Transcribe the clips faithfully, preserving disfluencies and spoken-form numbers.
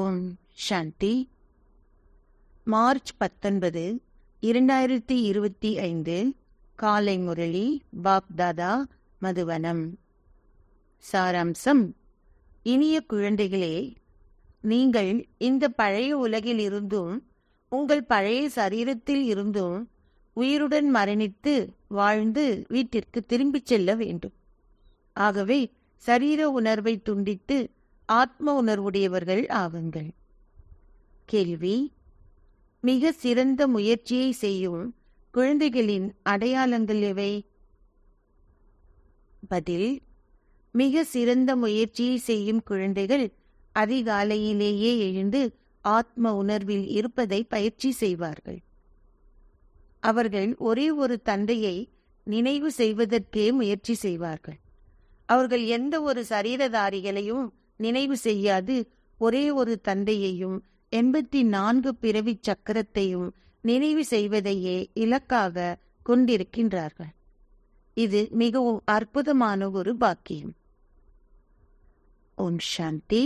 ஓம் சாந்தி. March பத்தொன்பது இரண்டாயிரத்தி இருபத்தி ஐந்து காலை முரளி பாப்தாதா மதுவனம். சாராம்சம்: இனிய குழந்தைகளே, நீங்கள் இந்த பழைய உலகில் இருந்தும் உங்கள் பழைய சரீரத்தில் இருந்தும் உயிருடன் மரணித்து வாழ்ந்து வீட்டிற்கு திரும்பிச் செல்ல வேண்டும். ஆகவே சரீர உணர்வை துண்டித்து ஆத்ம உணர்வுடையவர்கள் ஆகுங்கள். கேள்வி: மிக சிறந்த முயற்சியை செய்யும் குழந்தைகளின் அடையாளங்கள் எவை? பதில்: மிக சிறந்த முயற்சியை செய்யும் குழந்தைகள் அதிகாலையிலேயே எழுந்து ஆத்ம உணர்வில் இருப்பதை பயிற்சி செய்வார்கள். அவர்கள் ஒரே ஒரு தந்தையை நினைவு செய்வதற்கே முயற்சி செய்வார்கள். அவர்கள் எந்த ஒரு சரீரதாரிகளையும் நினைவு செய்யாது ஒரே ஒரு தந்தையையும் எண்பத்தி நான்கு பிறவி சக்கரத்தையும் நினைவு செய்வதையே இலக்காக கொண்டிருக்கின்றார்கள். இது மிகவும் அற்புதமான ஒரு பாக்கியம். ஓம் சாந்தி.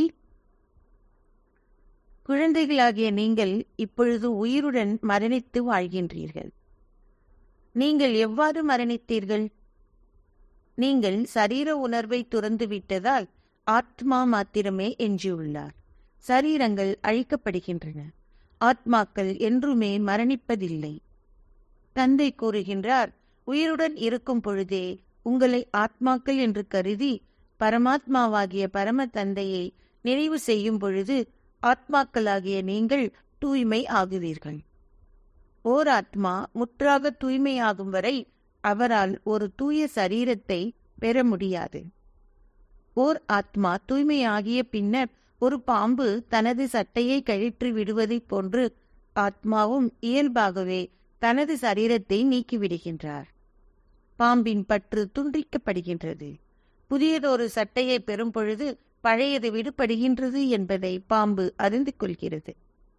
குழந்தைகளாகிய நீங்கள் இப்பொழுது உயிருடன் மரணித்து வாழ்கின்றீர்கள். நீங்கள் எவ்வாறு மரணித்தீர்கள்? நீங்கள் சரீர உணர்வை துறந்து விட்டதால் ஆத்மா மாத்திரமே எஞ்சியுள்ளார். சரீரங்கள் அழிக்கப்படுகின்றன. ஆத்மாக்கள் என்றுமே மரணிப்பதில்லை. தந்தை கூறுகின்றார், உயிருடன் இருக்கும் பொழுதே உங்களை ஆத்மாக்கள் என்று கருதி பரமாத்மாவாகிய பரம தந்தையை நினைவு செய்யும் பொழுது ஆத்மாக்களாகிய நீங்கள் தூய்மை ஆகுவீர்கள். ஓர் ஆத்மா முற்றாக தூய்மையாகும் வரை அவரால் ஒரு தூய சரீரத்தை பெற முடியாது. ஓர் ஆத்மா தூய்மையாகிய பின்னர் ஒரு பாம்பு தனது சட்டையை கழற்றி விடுவதைப் போன்று ஆத்மாவும் இயல்பாகவே தனது சரீரத்தை நீக்கிவிடுகின்றார். பாம்பின் பற்று துண்டிக்கப்படுகின்றது. புதியதொரு சட்டையை பெறும் பொழுது பழையது விடுபடுகின்றது என்பதை பாம்பு அறிந்து கொள்கிறது.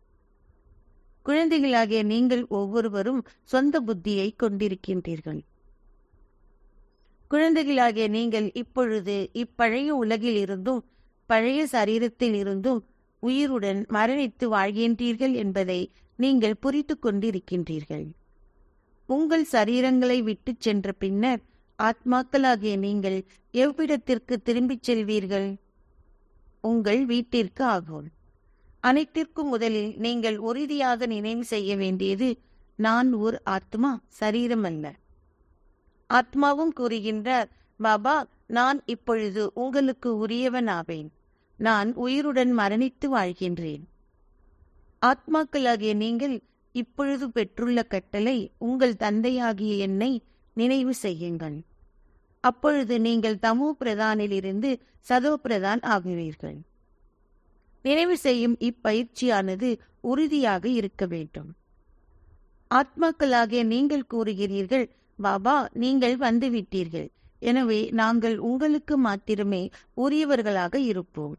குழந்தைகளாகிய நீங்கள் ஒவ்வொருவரும் சொந்த புத்தியை கொண்டிருக்கின்றீர்கள். குழந்தைகளாகிய நீங்கள் இப்பொழுது இப்பழைய உலகில் இருந்தும் பழைய சரீரத்தில் இருந்தும் உயிருடன் மரணித்து வாழ்கின்றீர்கள் என்பதை நீங்கள் புரிந்து கொண்டிருக்கின்றீர்கள். உங்கள் சரீரங்களை விட்டுச் சென்ற பின்னர் ஆத்மாக்களாகிய நீங்கள் எவ்விடத்திற்கு திரும்பிச் செல்வீர்கள்? உங்கள் வீட்டிற்கு ஆகும். அனைத்திற்கும் முதலில் நீங்கள் உறுதியாக நினைவு செய்ய வேண்டியது, நான் ஒரு ஆத்மா, சரீரம் அல்ல. ஆத்மாவும் கூறுகின்றார், பாபா, நான் இப்பொழுது உங்களுக்கு உரியவன் ஆவேன். நான் உயிருடன் மரணித்து வாழ்கின்றேன். ஆத்மாக்களாகிய நீங்கள் இப்பொழுது பெற்றுள்ள கட்டளை, உங்கள் தந்தையாகிய என்னை நினைவு செய்யுங்கள். அப்பொழுது நீங்கள் தமோ பிரதானிலிருந்து சதோ பிரதான் ஆகுவீர்கள். நினைவு செய்யும் இப்பயிற்சியானது உறுதியாக இருக்க வேண்டும். ஆத்மாக்களாகிய நீங்கள் கூறுகிறீர்கள், பாபா, நீங்கள் வந்துவிட்டீர்கள், எனவே நாங்கள் உங்களுக்கு மாத்திரமே உரியவர்களாக இருப்போம்.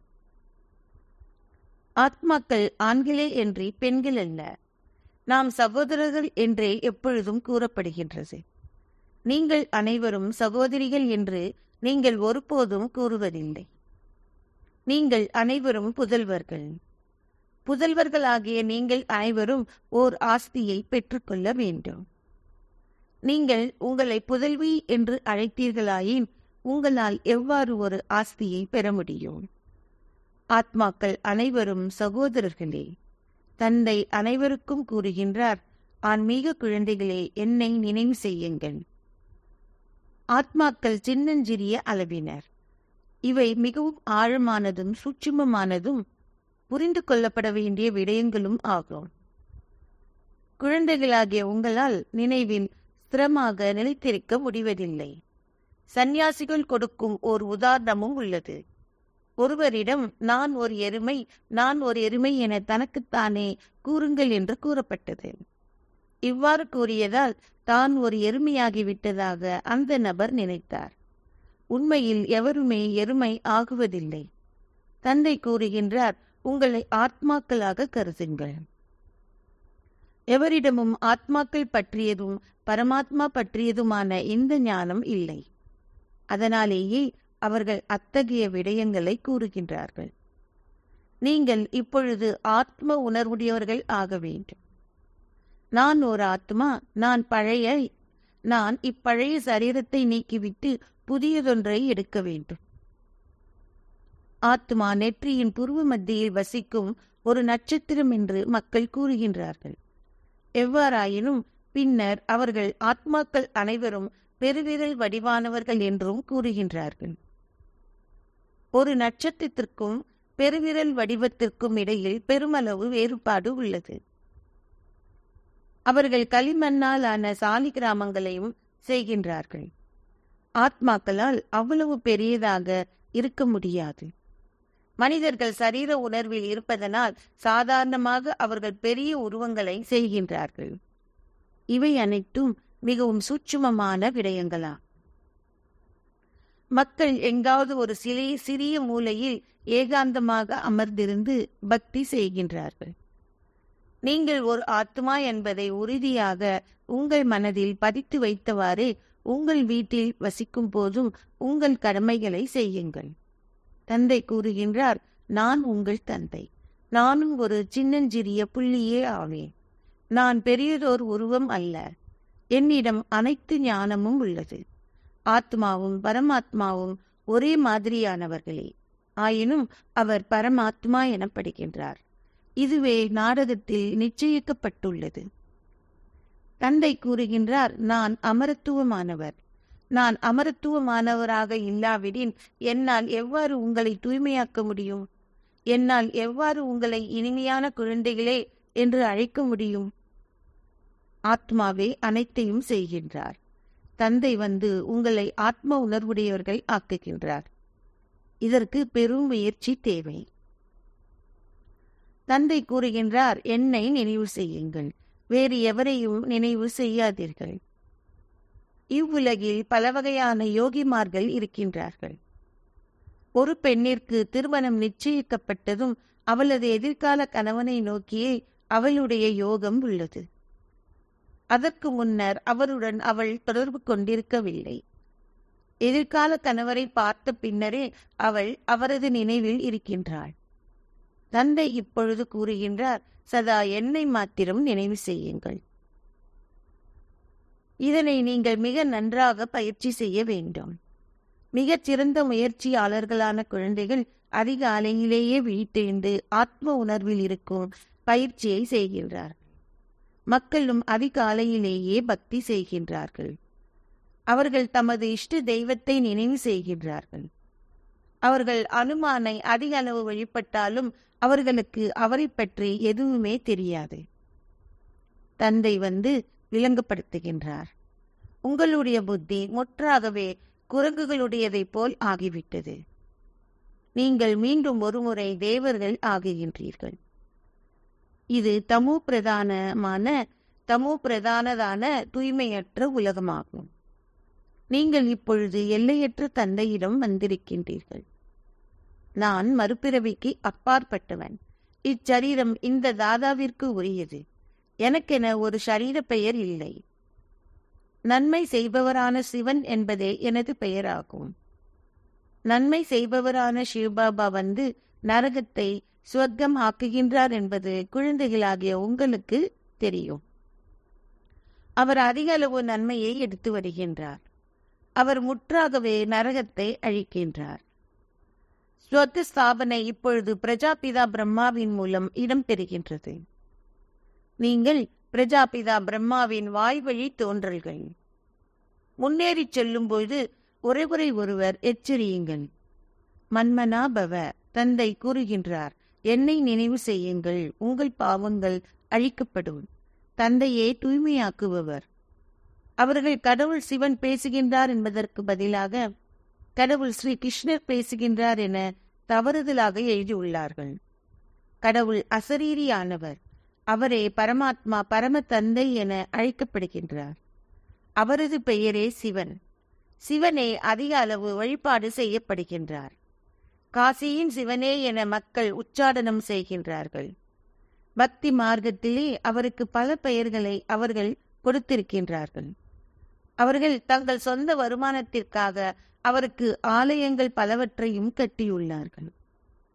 ஆத்மாக்கள் ஆண்களே என்று பெண்கள் அல்ல. நாம் சகோதரர்கள் என்றே எப்பொழுதும் கூறப்படுகின்றது. நீங்கள் அனைவரும் சகோதரிகள் என்று நீங்கள் ஒருபோதும் கூறுவதில்லை. நீங்கள் அனைவரும் புதல்வர்கள். புதல்வர்களாகிய நீங்கள் அனைவரும் ஓர் ஆஸ்தியை பெற்றுக்கொள்ள வேண்டும். நீங்கள் உங்களை புதல்வி என்று அழைத்தீர்களாயின் உங்களால் எவ்வாறு ஒரு ஆஸ்தியை பெற முடியும்? ஆத்மாக்கள் அனைவரும் சகோதரர்களே. தந்தை அனைவருக்கும் கூறுகின்றார், ஆன்மீக குழந்தைகளே, என்னை நினைவு செய்யுங்கள். ஆத்மாக்கள் சின்னஞ்சிறிய அளவினர். இவை மிகவும் ஆழமானதும் சூட்சுமமானதும் புரிந்து கொள்ளப்பட வேண்டிய விடயங்களும் ஆகும். குழந்தைகளாகிய உங்களால் நினைவில் ஸ்திரமாக நிலைத்திருக்க முடிவதில்லை. சந்நியாசிகள் கொடுக்கும் ஓர் உதாரணமும் உள்ளது. ஒருவரிடம் நான் ஒரு எருமை நான் ஒரு எருமை என தனக்குத்தானே கூறுங்கள் என்று கூறப்பட்டது. இவ்வாறு கூறியதால் தான் ஒரு எருமையாகிவிட்டதாக அந்த நபர் நினைத்தார். உண்மையில் எவருமே எருமை ஆகுவதில்லை. தந்தை கூறுகின்றார், உங்களை ஆத்மாக்களாக கருதுங்கள். எவரிடமும் ஆத்மாக்கள் பற்றியதும் பரமாத்மா பற்றியதுமான இந்த ஞானம் இல்லை. அதனாலேயே அவர்கள் அத்தகைய விடயங்களை கூறுகின்றார்கள். நீங்கள் இப்பொழுது ஆத்ம உணர்வுடையவர்கள் ஆக வேண்டும். நான் ஒரு ஆத்மா, நான் பழைய நான் இப்பழைய சரீரத்தை நீக்கிவிட்டு புதியதொன்றை எடுக்க வேண்டும். ஆத்மா நெற்றியின் புருவ மத்தியில் வசிக்கும் ஒரு நட்சத்திரம் என்று மக்கள் கூறுகின்றார்கள். எவ்வாறாயினும் பின்னர் அவர்கள் ஆத்மாக்கள் அனைவரும் பெருவிரல் வடிவானவர்கள் என்றும் கூறுகின்றார்கள். ஒரு நட்சத்திரத்திற்கும் பெருவிரல் வடிவத்திற்கும் இடையில் பெருமளவு வேறுபாடு உள்ளது. அவர்கள் களிமண்ணால் ஆன சாலி கிராமங்களையும் செய்கின்றார்கள். ஆத்மாக்களால் அவ்வளவு பெரியதாக இருக்க முடியாது. மனிதர்கள் சரீர உணர்வில் இருப்பதனால் சாதாரணமாக அவர்கள் பெரிய உருவங்களை செய்கின்றார்கள். இவை அனைத்தும் மிகவும் சூட்சுமமான விடயங்களா. மக்கள் எங்காவது ஒரு சிலை சிறிய மூலையில் ஏகாந்தமாக அமர்ந்திருந்து பக்தி செய்கின்றார்கள். நீங்கள் ஒரு ஆத்மா என்பதை உறுதியாக உங்கள் மனதில் பதித்து வைத்தவாறு உங்கள் வீட்டில் வசிக்கும் போதும் உங்கள் கடமைகளை செய்யுங்கள். தந்தை கூறுகின்றார், நான் உங்கள் தந்தை. நானும் ஒரு சின்னஞ்சிறிய புள்ளியே ஆவேன். நான் பெரியதோர் உருவம் அல்ல. என்னிடம் அனைத்து ஞானமும் உள்ளது. ஆத்மாவும் பரமாத்மாவும் ஒரே மாதிரியானவர்களே. ஆயினும் அவர் பரமாத்மா எனப்படுகின்றார். இதுவே நாடகத்தில் நிச்சயிக்கப்பட்டுள்ளது. தந்தை கூறுகின்றார், நான் அமரத்துவமானவர். நான் அமரத்துவமானவராக இல்லாவிடின் என்னால் எவ்வாறு உங்களை தூய்மையாக்க முடியும்? என்னால் எவ்வாறு உங்களை இனிமையான குழந்தைகளே என்று அழைக்க முடியும்? ஆத்மாவே அனைத்தையும் செய்கின்றார். தந்தை வந்து உங்களை ஆத்ம உணர்வுடையவர்கள் ஆக்குகின்றார். இதற்கு பெரும் முயற்சி தேவை. தந்தை கூறுகின்றார், என்னை நினைவு செய்யுங்கள், வேறு எவரையும் நினைவு செய்யாதீர்கள். இவ்வுலகில் பல வகையான யோகிமார்கள் இருக்கின்றார்கள். ஒரு பெண்ணிற்கு திருமணம் நிச்சயிக்கப்பட்டதும் அவளது எதிர்கால கணவனை நோக்கியே அவளுடைய யோகம் உள்ளது. அதற்கு முன்னர் அவருடன் அவள் தொடர்பு கொண்டிருக்கவில்லை. எதிர்கால கணவரை பார்த்த பின்னரே அவள் அவரது நினைவில் இருக்கின்றாள். தந்தை இப்பொழுது கூறுகின்றார், சதா என்னை மாத்திரம் நினைவு செய்யுங்கள். இதனை நீங்கள் மிக நன்றாக பயிற்சி செய்ய வேண்டும். மிகச் சிறந்த முயற்சியாளர்களான குழந்தைகள் அதிகாலையிலேயே விழித்தெழுந்து ஆத்ம உணர்வில் இருக்கும் பயிற்சியை செய்கின்றார்கள். மக்களும் அதிகாலையிலேயே பக்தி செய்கின்றார்கள். அவர்கள் தமது இஷ்ட தெய்வத்தை நினைவு செய்கின்றார்கள். அவர்கள் அனுமானை அதிக அளவு வழிபட்டாலும் அவர்களுக்கு அவரை பற்றி எதுவுமே தெரியாது. தந்தை வந்து விளங்கப்படுத்துகின்றார், உங்களுடைய புத்தி முற்றாகவே குரங்குகளுடையதைப் போல் ஆகிவிட்டது. நீங்கள் மீண்டும் ஒருமுறை தேவர்கள் ஆகுகின்றீர்கள். இது தமோ பிரதானமான தமோ பிரதானதான தூய்மையற்ற உலகமாகும். நீங்கள் இப்பொழுது எல்லையற்ற தந்தையிடம் வந்திருக்கின்றீர்கள். நான் மறுபிறவிக்கு அப்பாற்பட்டவன். இச்சரீரம் இந்த தாதாவிற்கு உரியது. எனக்கென ஒரு சரீர பெயர் இல்லை. நன்மை செய்பவரான சிவன் என்பதே எனது பெயராகும். நன்மை செய்பவரான சிவபாபா வந்து நரகத்தை சுவர்க்கம் ஆக்குகின்றார் என்பது குழந்தைகளாகிய உங்களுக்கு தெரியும். அவர் அதிக அளவு நன்மையை எடுத்து வருகின்றார். அவர் முற்றாகவே நரகத்தை அழிக்கின்றார். ஸ்வத்த ஸ்தாபனை இப்பொழுது பிரஜாபிதா பிரம்மாவின் மூலம் இடம்பெறுகின்றது. நீங்கள் பிரஜாபிதா பிரம்மாவின் வாய்வழி தோன்றல்கள். முன்னேறி செல்லும்போது ஒருவரை ஒருவர் எச்சரியுங்கள். மன்மனா பவ, தந்தை கூறுகின்றார், என்னை நினைவு செய்யுங்கள், உங்கள் பாவங்கள் அழிக்கப்படும். தந்தையே தூய்மையாக்குபவர். அவர்கள் கடவுள் சிவன் பேசுகின்றார் என்பதற்கு பதிலாக கடவுள் ஸ்ரீ கிருஷ்ணர் பேசுகின்றார் என தவறுதலாக எழுதியுள்ளார்கள். கடவுள் அசரீரியானவர். அவரே பரமாத்மா பரம தந்தை என அழைக்கப்படுகின்றார். அவரது பெயரே சிவன். சிவனே அதிக அளவு வழிபாடு செய்யப்படுகின்றார். காசியின் சிவனே என மக்கள் உச்சாடனம் செய்கின்றார்கள். பக்தி மார்க்கத்திலே அவருக்கு பல பெயர்களை அவர்கள் கொடுத்திருக்கின்றார்கள். அவர்கள் தங்கள் சொந்த வருமானத்திற்காக அவருக்கு ஆலயங்கள் பலவற்றையும் கட்டியுள்ளார்கள்.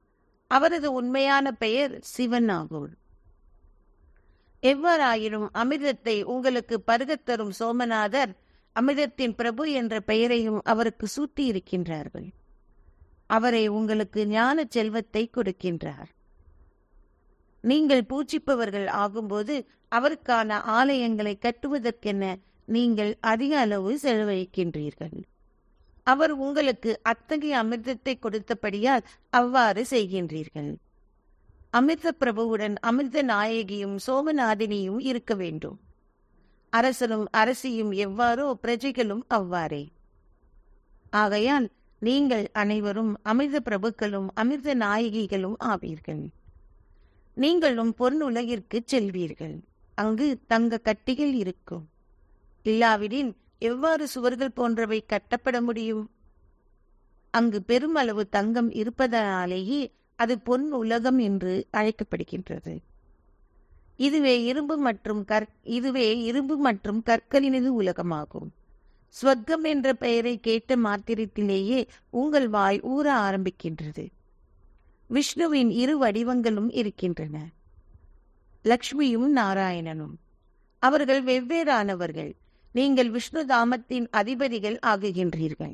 அவரது உண்மையான பெயர் சிவன் ஆகும். எவ்வாறாயினும் அமிர்தத்தை உங்களுக்கு பருகத் தரும் சோமநாதர் அமிர்தத்தின் பிரபு என்ற பெயரையும் அவருக்கு சூட்டி இருக்கின்றார்கள். அவரை உங்களுக்கு ஞான செல்வத்தை கொடுக்கின்றார். நீங்கள் பூஜிப்பவர்கள் ஆகும்போது அவருக்கான ஆலயங்களை கட்டுவதற்கென நீங்கள் அதிக அளவு செலவழிக்கின்றீர்கள். அவர் உங்களுக்கு அத்தகைய அமிர்தத்தை கொடுத்தபடியால் அவ்வாறு செய்கின்றீர்கள். அமிர்த பிரபுவுடன் அமிர்த நாயகியும் சோமநாதினியும் இருக்க வேண்டும். அரசனும் அரசியும் எவ்வாறோ பிரஜைகளும் அவ்வாறே. ஆகையால் நீங்கள் அனைவரும் அமிர்த பிரபுக்களும் அமிர்த நாயகிகளும் ஆவீர்கள். நீங்களும் பொன்னுலகிற்கு செல்வீர்கள். அங்கு தங்க கட்டிகள் இருக்கும். இல்லாவிடின் எவ்வாறு சுவர்கள் போன்றவை கட்டப்பட முடியும்? அங்கு பெருமளவு தங்கம் இருப்பதனாலேயே அது பொன் உலகம் என்று அழைக்கப்படுகின்றது. இதுவே இரும்பு மற்றும் கற் இதுவே இரும்பு மற்றும் கற்களினது உலகமாகும். ஸ்வர்க்கம் என்ற பெயரை கேட்ட மாத்திரத்திலேயே உங்கள் வாய் ஊற ஆரம்பிக்கின்றது. விஷ்ணுவின் இரு வடிவங்களும் இருக்கின்றன, லக்ஷ்மியும் நாராயணனும். அவர்கள் வெவ்வேறானவர்கள். நீங்கள் விஷ்ணு தாமத்தின் அதிபதிகள் ஆகுகின்றீர்கள்.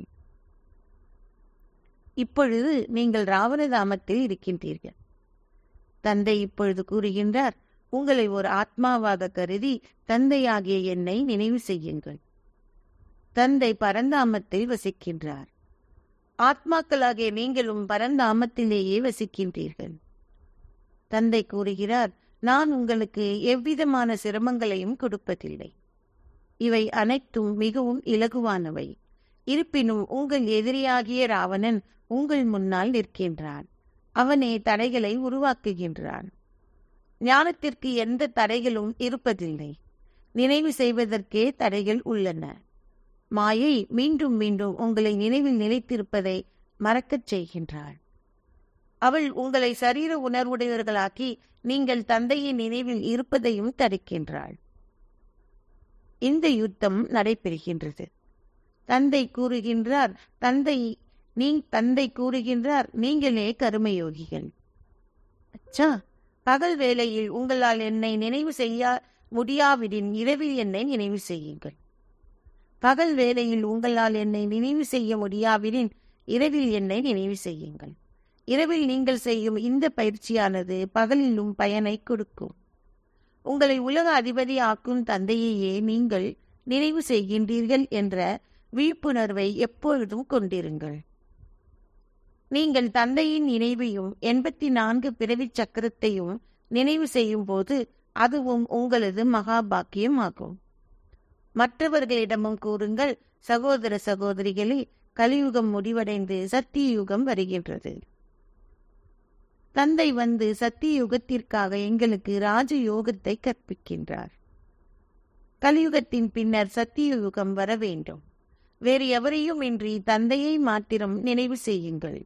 இப்பொழுது நீங்கள் ராவண தாமத்தில் இருக்கின்றீர்கள். தந்தை இப்பொழுது கூறுகின்றார், உங்களை ஒரு ஆத்மாவாக கருதி தந்தையாகிய என்னை நினைவு செய்யுங்கள். தந்தை பரந்தாமத்தில் வசிக்கின்றார். ஆத்மாக்களாகிய நீங்களும் பரந்தாமத்திலேயே வசிக்கின்றீர்கள். தந்தை கூறுகிறார், நான் உங்களுக்கு எவ்விதமான சிரமங்களையும் கொடுப்பதில்லை. இவை அனைத்தும் மிகவும் இலகுவானவை. இருப்பினும் உங்கள் எதிரியாகிய ராவணன் உங்கள் முன்னால் நிற்கின்றான். அவனே தடைகளை உருவாக்குகின்றான். ஞானத்திற்கு எந்த தடைகளும் இருப்பதில்லை. நினைவு செய்வதற்கே தடைகள் உள்ளன. மாயை மீண்டும் மீண்டும் உங்களை நினைவில் நிலைத்திருப்பதை மறக்கச் செய்கின்றாள். அவள் உங்களை சரீர உணர்வுடையவர்களாக்கி நீங்கள் தந்தையின் நினைவில் இருப்பதையும் தடுக்கின்றாள். இந்த யுத்தம் நடைபெறுகின்றது. தந்தை கூறுகின்றார் தந்தை நீ தந்தை கூறுகின்றார் நீங்களே கருமயோகிகள். அச்சா, பகல் வேளையில் உங்களால் என்னை நினைவு செய்ய முடியாவிடின் இரவில் என்னை நினைவு செய்யுங்கள். பகல் வேளையில் உங்களால் என்னை நினைவு செய்ய முடியாவிடின் இரவில் என்னை நினைவு செய்யுங்கள். இரவில் நீங்கள் செய்யும் இந்த பயிற்சியானது பகலிலும் பயனை கொடுக்கும். உங்களை உலக அதிபதி ஆக்கும் தந்தையையே நீங்கள் நினைவு செய்கின்றீர்கள் என்ற விழிப்புணர்வை எப்பொழுதும் கொண்டிருங்கள். நீங்கள் தந்தையின் நினைவையும் எண்பத்தி நான்கு பிறவி சக்கரத்தையும் நினைவு செய்யும் போது அதுவும் உங்களது மகாபாக்கியம் ஆகும். மற்றவர்களிடமும் கூறுங்கள், சகோதர சகோதரிகளே, கலியுகம் முடிவடைந்து சத்திய யுகம் வருகின்றது. தந்தை வந்து சத்திய யுகத்திற்காக எங்களுக்கு ராஜயோகத்தை கற்பிக்கின்றார். கலியுகத்தின் பின்னர் சத்திய யுகம் வர வேண்டும். வேறு எவரையும் இன்றி தந்தையை மாத்திரம் நினைவு செய்யுங்கள்.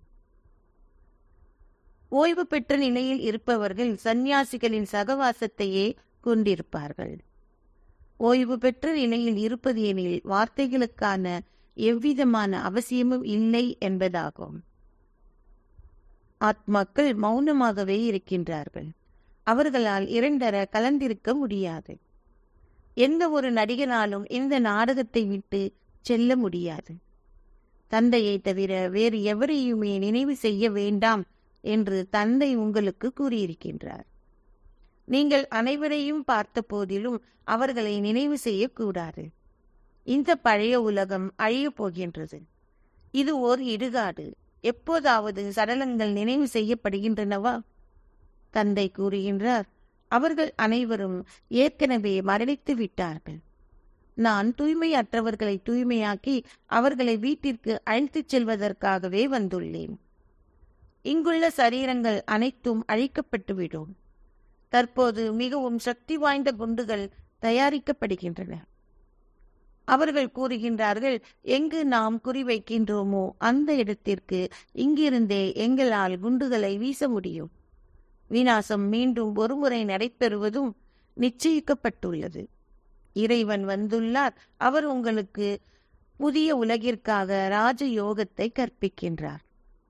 ஓய்வு பெற்ற நிலையில் இருப்பவர்கள் சந்நியாசிகளின் சகவாசத்தையே கொண்டிருப்பார்கள். ஓய்வு பெற்ற நிலையில் இருப்பது எனில் வார்த்தைகளுக்கான எவ்விதமான அவசியமும் இல்லை என்பதாகும். ஆத்மாக்கள் மௌனமாகவே இருக்கின்றார்கள். அவர்களால் இரண்டர கலந்திருக்க முடியாது. எந்த ஒரு நடிகனாலும் இந்த நாடகத்தை விட்டு செல்ல முடியாது. தந்தையை தவிர வேறு எவரையுமே நினைவு செய்ய வேண்டாம் என்று தந்தை உங்களுக்கு கூறியிருக்கின்றார். நீங்கள் அனைவரையும் பார்த்த போதிலும் அவர்களை நினைவு செய்யக்கூடாது. இந்த பழைய உலகம் அழியப் போகின்றது. இது ஓர் இடுகாடு. எப்போதாவது சடலங்கள் நினைவு செய்யப்படுகின்றனவா? தந்தை கூறுகின்றார், அவர்கள் அனைவரும் ஏற்கனவே மரணித்து விட்டார்கள். நான் தூய்மையற்றவர்களை தூய்மையாக்கி அவர்களை வீட்டிற்கு அழைத்துச் செல்வதற்காகவே வந்துள்ளேன். இங்குள்ள சரீரங்கள் அனைத்தும் அழிக்கப்பட்டுவிடும். தற்போது மிகவும் சக்தி வாய்ந்த குண்டுகள் தயாரிக்கப்படுகின்றன. அவர்கள் கூறுகின்றார்கள், எங்கு நாம் குறிவைக்கின்றோமோ அந்த இடத்திற்கு இங்கிருந்தே எங்களால் குண்டுகளை வீச முடியும். விநாசம் மீண்டும் ஒருமுறை நடைபெறுவதும் நிச்சயிக்கப்பட்டுள்ளது. இறைவன் வந்துள்ளார். அவர் உங்களுக்கு புதிய உலகிற்காக ராஜயோகத்தை கற்பிக்கின்றார்.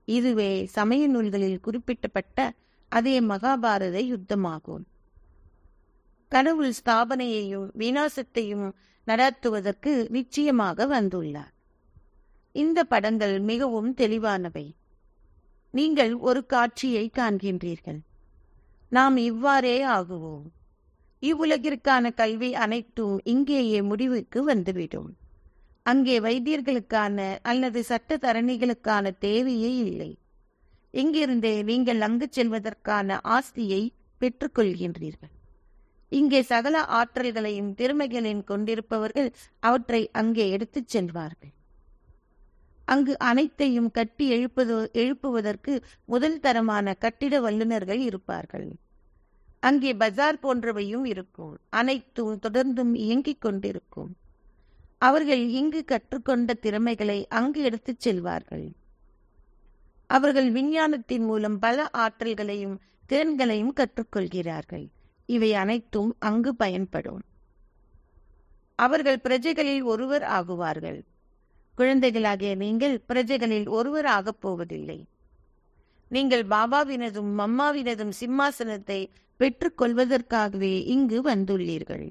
இதுவே சமய நூல்களில் குறிப்பிடப்பட்ட அதே மகாபாரத யுத்தமாகும். கடவுள் ஸ்தாபனையையும் விநாசத்தையும் நடத்துவதற்கு நிச்சயமாக வந்துள்ளார். இந்த படங்கள் மிகவும் தெளிவானவை. நீங்கள் ஒரு காட்சியை காண்கின்றீர்கள். நாம் இவ்வாறே ஆகுவோம். இவ்வுலகிற்கான கல்வி அனைத்தும் இங்கேயே முடிவுக்கு வந்துவிடும். அங்கே வைத்தியர்களுக்கான அல்லது சட்ட தரணிகளுக்கான தேவையே இல்லை. இங்கிருந்தே நீங்கள் அங்கு செல்வதற்கான ஆஸ்தியை பெற்றுக்கொள்கின்றீர்கள். இங்கே சகல ஆற்றல்களையும் திறமைகளையும் கொண்டிருப்பவர்கள் அவற்றை அங்கே எடுத்துச் செல்வார்கள். அங்கு அனைத்தையும் கட்டி எழுப்பது எழுப்புவதற்கு முதல் தரமான கட்டிட வல்லுநர்கள் இருப்பார்கள். அங்கே பஜார் போன்றவையும் இருக்கும். அனைத்தும் தொடர்ந்தும் இயங்கிக் கொண்டிருக்கும். அவர்கள் இங்கு கற்றுக்கொண்ட திறமைகளை அங்கு எடுத்துச் செல்வார்கள். அவர்கள் விஞ்ஞானத்தின் மூலம் பல ஆற்றல்களையும் திறன்களையும் கற்றுக்கொள்கிறார்கள். இவை அனைத்தும் அங்கு பயன்படும். அவர்கள் பிரஜைகளில் ஒருவர் ஆகுவார்கள். குழந்தைகளாகிய நீங்கள் பிரஜைகளில் ஒருவர் ஆகப் போவதில்லை. நீங்கள் பாபாவினதும் மம்மாவினதும் சிம்மாசனத்தை பெற்றுக் கொள்வதற்காகவே இங்கு வந்துள்ளீர்கள்.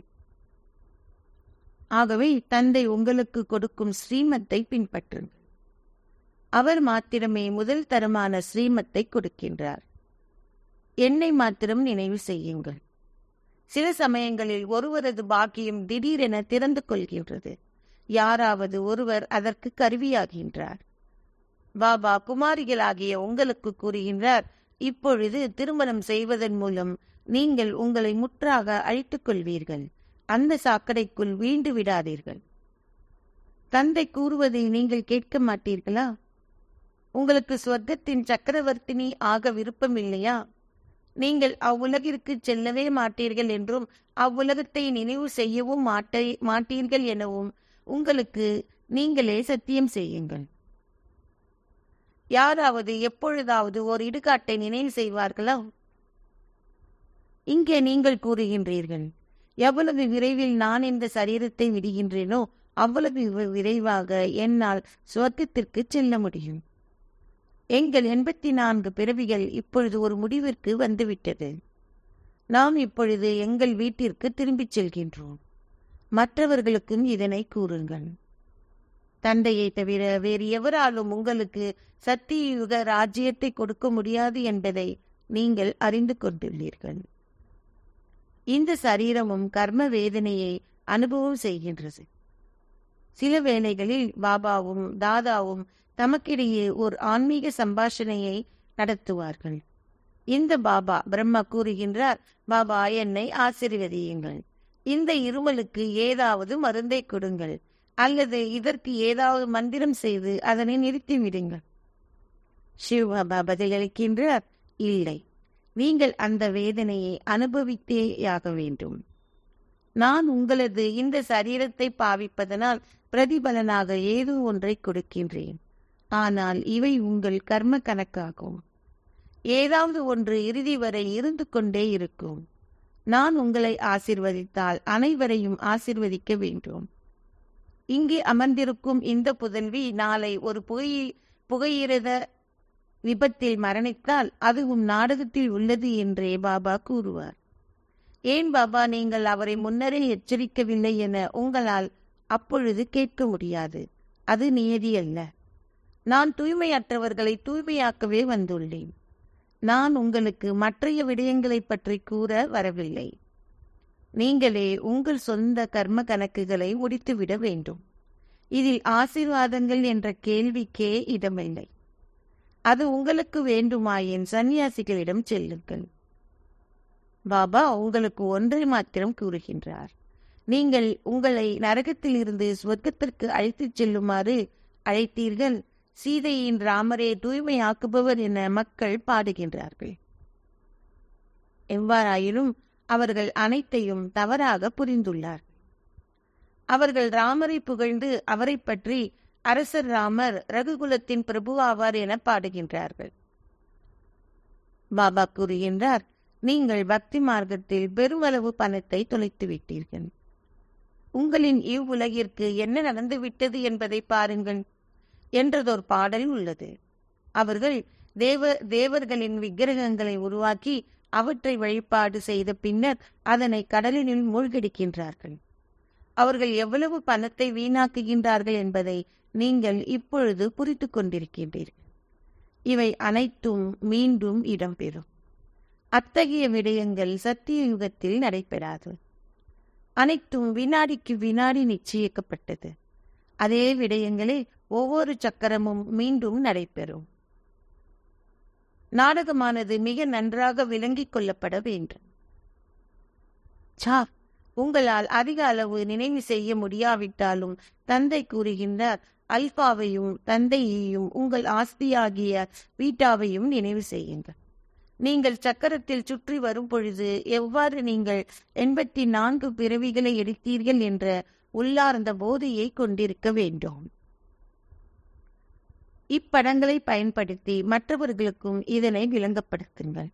ஆகவே தந்தை உங்களுக்கு கொடுக்கும் ஸ்ரீமத்தை பின்பற்றுங்கள். அவர் மாத்திரமே முதல் தரமான ஸ்ரீமத்தை கொடுக்கின்றார். என்னை மாத்திரம் நினைவு செய்யுங்கள். சில சமயங்களில் ஒருவரது பாக்கியம் திடீரென திறந்து கொள்கின்றது. யாராவது ஒருவர் அதற்கு கருவியாகின்றார். பாபா குமாரிகளாகிய உங்களுக்கு கூறுகின்றார், இப்பொழுது திருமணம் செய்வதன் மூலம் நீங்கள் உங்களை முற்றாக அழித்துக் கொள்வீர்கள். அந்த சாக்கடைக்குள் வீழ்ந்து விடாதீர்கள். தந்தை கூறுவதை நீங்கள் கேட்க மாட்டீர்களா? உங்களுக்கு சொர்க்கத்தின் சக்கரவர்த்தினி ஆக விருப்பம் இல்லையா? நீங்கள் அவ்வுலகிற்கு செல்லவே மாட்டீர்கள் என்றும் அவ்வுலகத்தை நினைவு செய்யவும் மாட்டே மாட்டீர்கள் எனவும் உங்களுக்கு நீங்களே சத்தியம் செய்யுங்கள். யாராவது எப்பொழுதாவது ஒரு இடுகாட்டை நினைவு செய்வார்களா? இங்கே நீங்கள் கூறுகின்றீர்கள், எவ்வளவு விரைவில் நான் இந்த சரீரத்தை விடுகின்றேனோ அவ்வளவு விரைவாக என்னால் சுவர்க்கத்திற்கு செல்ல முடியும். எங்கள் எண்பத்தி நான்கு பிறவிகள் இப்பொழுது ஒரு முடிவிற்கு வந்துவிட்டது. நாம் இப்பொழுது எங்கள் வீட்டிற்கு திரும்பிச் செல்கின்றோம். மற்றவர்களுக்கும் இதனை கூறுங்கள். தந்தையை தவிர வேறு எவராலும் உங்களுக்கு சத்தியுக ராஜ்யத்தை கொடுக்க முடியாது என்பதை நீங்கள் அறிந்து கொண்டுள்ளீர்கள். இந்த சரீரமும் கர்ம வேதனையை அனுபவம் செய்கின்றது. சில வேளைகளில் பாபாவும் தாதாவும் தமக்கிடையே ஒரு ஆன்மீக சம்பாஷணையை நடத்துவார்கள். இந்த பாபா பிரம்மா கூறுகின்றார், பாபா என்னை ஆசீர்வதியுங்கள். இந்த இருமலுக்கு ஏதாவது மருந்தை கொடுங்கள், அல்லது இதற்கு ஏதாவது மந்திரம் செய்து அதனை நிறுத்திவிடுங்கள். சிவபாபா பதிலளிக்கின்றார், இல்லை, நீங்கள் அந்த வேதனையை அனுபவித்தேயாக வேண்டும். நான் உங்களது இந்த சரீரத்தை பாவிப்பதனால் பிரதிபலனாக ஏதோ ஒன்றை கொடுக்கின்றேன். ஆனால் இவை உங்கள் கர்ம கணக்காகும். ஏதாவது ஒன்று இறுதி வரை இருந்து கொண்டே இருக்கும். நான் உங்களை ஆசீர்வதித்தால் அனைவரையும் ஆசீர்வதிக்க வேண்டும். இங்கே அமர்ந்திருக்கும் இந்த புதல்வி நாளை ஒரு புகை புகையிரத விபத்தில் மரணித்தால் அதுவும் நாடகத்தில் உள்ளது என்றே பாபா கூறுவார். ஏன் பாபா நீங்கள் அவரை முன்னரே எச்சரிக்கவில்லை என உங்களால் அப்பொழுது கேட்க முடியாது. அது நியதி அல்ல. நான் தூய்மையற்றவர்களை தூய்மையாக்கவே வந்துள்ளேன். நான் உங்களுக்கு மற்றைய விடயங்களை பற்றி கூற வரவில்லை. நீங்களே உங்கள் சொந்த கர்ம கணக்குகளை முடித்துவிட வேண்டும். இதில் ஆசீர்வாதங்கள் என்ற கேள்விக்கே இடமில்லை. அது உங்களுக்கு வேண்டுமாயின் சன்னியாசிகளிடம் செல்லுங்கள். பாபா உங்களுக்கு ஒன்றை மாத்திரம் கூறுகின்றார். நீங்கள் உங்களை நரகத்தில் இருந்து சொர்க்கத்திற்கு அழைத்துச் செல்லுமாறு அழைத்தீர்கள். சீதையின் ராமரே தூய்மையாக்குபவர் என மக்கள் பாடுகின்றார்கள். எவ்வாறாயினும் அவர்கள் அனைத்தையும் தவறாக புரிந்துள்ளார். அவர்கள் ராமரை புகழ்ந்து அவரை பற்றி அரசர் ராமர் ரகுகுலத்தின் பிரபுவாவார் என பாடுகின்றார்கள். பாபா கூறுகின்றார், நீங்கள் பக்தி மார்க்கத்தில் பெருமளவு பணத்தை தொலைத்து விட்டீர்கள். உங்களின் இவ்வுலகிற்கு என்ன நடந்துவிட்டது என்பதை பாருங்கள் என்றதொரு பாடல் உள்ளது. அவர்கள் தேவ தேவர்களின் விக்கிரகங்களை உருவாக்கி அவற்றை வழிபாடு செய்த பின்னர் அதனை கடலினுள் மூழ்கடிக்கின்றார்கள். அவர்கள் எவ்வளவு பணத்தை வீணாக்குகின்றார்கள் என்பதை நீங்கள் இப்பொழுது புரிந்து கொண்டிருக்கின்றீர்கள். இவை அனைத்தும் மீண்டும் இடம்பெறும். அத்தகைய விடயங்கள் சத்திய யுகத்தில் நடைபெறாது. அனைத்தும் வினாடிக்கு வினாடி நிச்சயிக்கப்பட்டது. அதே விடயங்களே ஒவ்வொரு சக்கரமும் மீண்டும் நடைபெறும். நாடகமானது மிக நன்றாக விளங்கிக் கொள்ளப்பட வேண்டும். சா உங்களால் அதிக அளவு நினைவு செய்ய முடியாவிட்டாலும் தந்தை கூறுகின்றார், அல்பாவையும் தந்தையையும் உங்கள் ஆஸ்தியாகிய பீட்டாவையும் நினைவு செய்யுங்கள். நீங்கள் சக்கரத்தில் சுற்றி வரும் பொழுது எவ்வாறு நீங்கள் எண்பத்தி நான்கு பிறவிகளை எடுத்தீர்கள் என்ற உள்ளார்ந்த போதையை கொண்டிருக்க வேண்டும். இப்படங்களை பயன்படுத்தி மற்றவர்களுக்கும் இதனை விளங்கப்படுத்துங்கள்.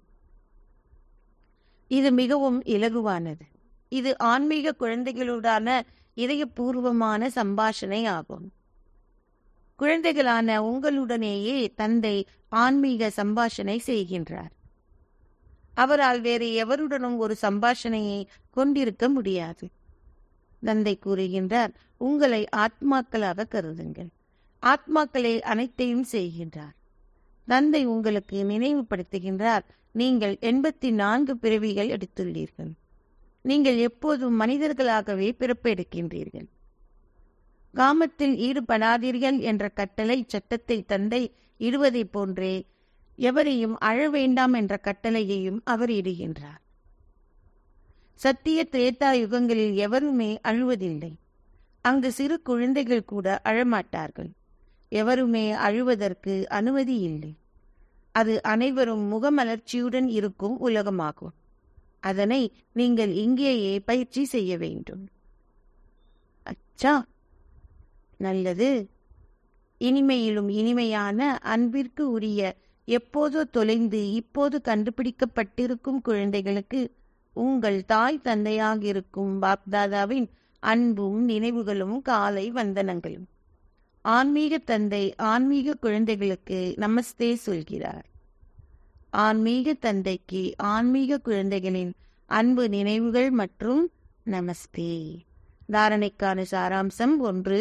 இது மிகவும் இலகுவானது. இது ஆன்மீக குழந்தைகளுடான இதயபூர்வமான சம்பாஷணை ஆகும். குழந்தைகளான உங்களுடனேயே தந்தை ஆன்மீக சம்பாஷணை செய்கின்றார். அவரால் வேறு எவருடனும் ஒரு சம்பாஷணையை கொண்டிருக்க முடியாது. தந்தை கூறுகின்றார், உங்களை ஆத்மாக்களாக கருதுங்கள். ஆத்மாக்களே அனைத்தையும் செய்கின்றார். தந்தை உங்களுக்கு நினைவுபடுத்துகின்றார், நீங்கள் எண்பத்தி நான்கு பிறவிகள் எடுத்துள்ளீர்கள். நீங்கள் எப்போதும் மனிதர்களாகவே பிறப்பெடுக்கின்றீர்கள். காமத்தில் ஈடுபடாதீர்கள் என்ற கட்டளை சட்டத்தை தந்தை இடுவதை போன்றே எவரையும் அழ வேண்டாம் என்ற கட்டளையையும் அவர் இடுகின்றார். சத்திய திரேதா யுகங்களில் எவருமே அழுவதில்லை. அங்கு சிறு குழந்தைகள் கூட அழமாட்டார்கள். எவருமே அழுவதற்கு அனுமதி இல்லை. அது அனைவரும் முகமலர்ச்சியுடன் இருக்கும் உலகமாகும். அதனை நீங்கள் இங்கேயே பயிற்சி செய்ய வேண்டும். அச்சா, நல்லது. இனிமையிலும் இனிமையான அன்பிற்கு உரிய எப்போதோ தொலைந்து இப்போது கண்டுபிடிக்கப்பட்டிருக்கும் குழந்தைகளுக்கு உங்கள் தாய் தந்தையாக இருக்கும் பாப்தாதாவின் அன்பும் நினைவுகளும் காலை வந்தனங்களும். ஆன்மீக தந்தை ஆன்மீக குழந்தைகளுக்கு நமஸ்தே சொல்கிறார். ஆன்மீக தந்தைக்கு ஆன்மீக குழந்தைகளின் அன்பு நினைவுகள் மற்றும் நமஸ்தே. தாரணைக்கான சாராம்சம் ஒன்று.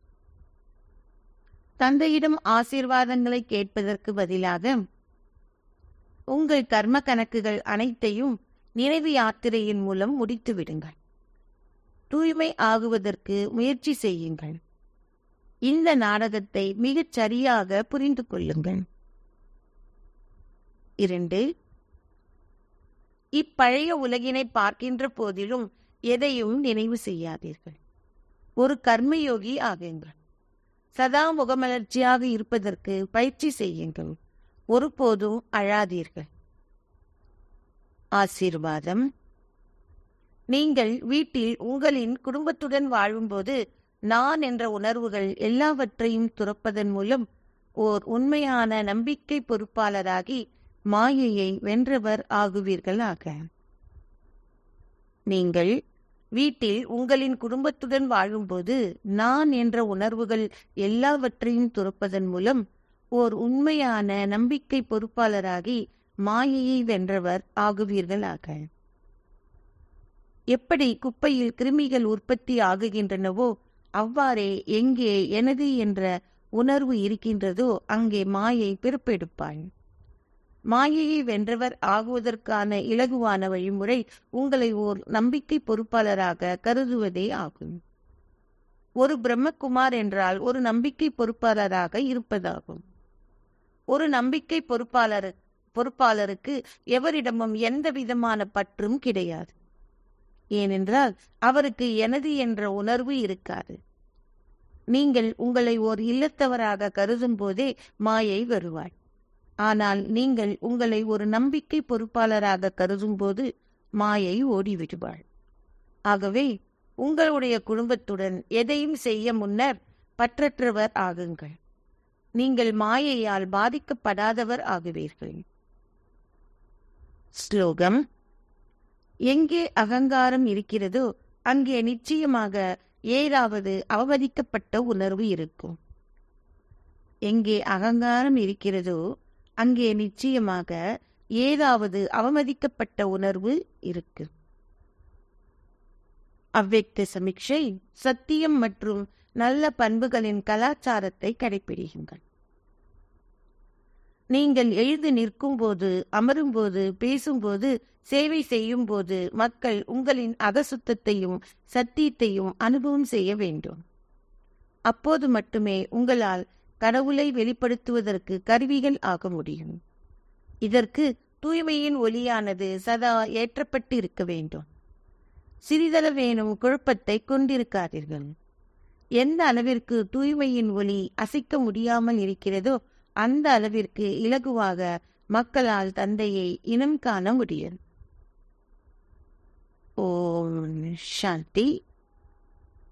தந்தையிடம் ஆசீர்வாதங்களை கேட்பதற்கு பதிலாக உங்கள் கர்ம கணக்குகள் அனைத்தையும் நினைவு யாத்திரையின் மூலம் முடித்து விடுங்கள். தூய்மை ஆகுவதற்கு முயற்சி செய்யுங்கள். இந்த நாடகத்தை மிகச் சரியாக புரிந்து கொள்ளுங்கள். இரண்டு. இப்பழைய உலகினை பார்க்கின்ற போதிலும் எதையும் நினைவு செய்யாதீர்கள். ஒரு கர்மயோகி ஆகுங்கள். சதா முகமலர்ச்சியாக இருப்பதற்கு பயிற்சி செய்யுங்கள். ஒருபோதும் அழாதீர்கள். ஆசீர்வாதம். நீங்கள் வீட்டில் உங்களின் குடும்பத்துடன் வாழும்போது நான் என்ற உணர்வுகள் எல்லாவற்றையும் துறப்பதன் மூலம் ஓர் உண்மையான நம்பிக்கை பொறுப்பாளராகி மாயையை வென்றவர் ஆகுவீர்களாக. நீங்கள் வீட்டில் உங்களின் குடும்பத்துடன் வாழும்போது நான் என்ற உணர்வுகள் எல்லாவற்றையும் துறப்பதன் மூலம் ஓர் உண்மையான நம்பிக்கை பொறுப்பாளராகி மாயையை வென்றவர் ஆகுவீர்களாக. எப்படி குப்பையில் கிருமிகள் உற்பத்தி ஆகுகின்றனவோ அவ்வாறே எங்கே எனது என்ற உணர்வு இருக்கின்றதோ அங்கே மாயை பிறப்பெடுப்பாள். மாயையை வென்றவர் ஆகுவதற்கான இலகுவான வழிமுறை உங்களை ஓர் நம்பிக்கை பொறுப்பாளராக கருதுவதே ஆகும். ஒரு பிரம்மகுமார் என்றால் ஒரு நம்பிக்கை பொறுப்பாளராக இருப்பதாகும். ஒரு நம்பிக்கை பொறுப்பாளர் பொறுப்பாளருக்கு எவரிடமும் எந்த விதமான பற்றும் கிடையாது. ஏனென்றால் அவருக்கு எனது என்ற உணர்வு இருக்காது. நீங்கள் உங்களை ஓர் இல்லத்தவராக கருதும் போதே மாயை வருவாள். ஆனால் நீங்கள் உங்களை ஒரு நம்பிக்கை பொறுப்பாளராக கருதும் போது மாயை ஓடிவிடுவாள். ஆகவே உங்களுடைய குடும்பத்துடன் எதையும் செய்ய முன்னர் பற்றற்றவர் ஆகுங்கள். நீங்கள் மாயையால் பாதிக்கப்படாதவர் ஆகுவீர்கள். ஸ்லோகம். எங்கே அகங்காரம் இருக்கிறதோ அங்கே நிச்சயமாக ஏதாவது அவமதிக்கப்பட்ட உணர்வு இருக்கும். எங்கே அகங்காரம் இருக்கிறதோ அங்கே நிச்சயமாக ஏதாவது அவமதிக்கப்பட்ட உணர்வு இருக்கு. அவ்வக்த சமீட்சை சத்தியம் மற்றும் நல்ல பண்புகளின் கலாச்சாரத்தை கடைபிடியுங்கள். நீங்கள் எழுந்து நிற்கும் போது, அமரும் போது, பேசும்போது, சேவை செய்யும் போது மக்கள் உங்களின் அகசுத்தத்தையும் சத்தியத்தையும் அனுபவம் செய்ய வேண்டும். அப்போது மட்டுமே உங்களால் கடவுளை வெளிப்படுத்துவதற்கு கருவிகள் ஆக முடியும். இதற்கு தூய்மையின் ஒளியானது சதா ஏற்றப்பட்டு இருக்க வேண்டும். சிறிதளவேனும் குழப்பத்தை கொண்டிருக்காதீர்கள். எந்த அளவிற்கு தூய்மையின் ஒளி அசைக்க முடியாமல் இருக்கிறதோ அந்த அளவிற்கு இலகுவாக மக்களால் தந்தையை இனம் காண முடியும். ஓம் சாந்தி.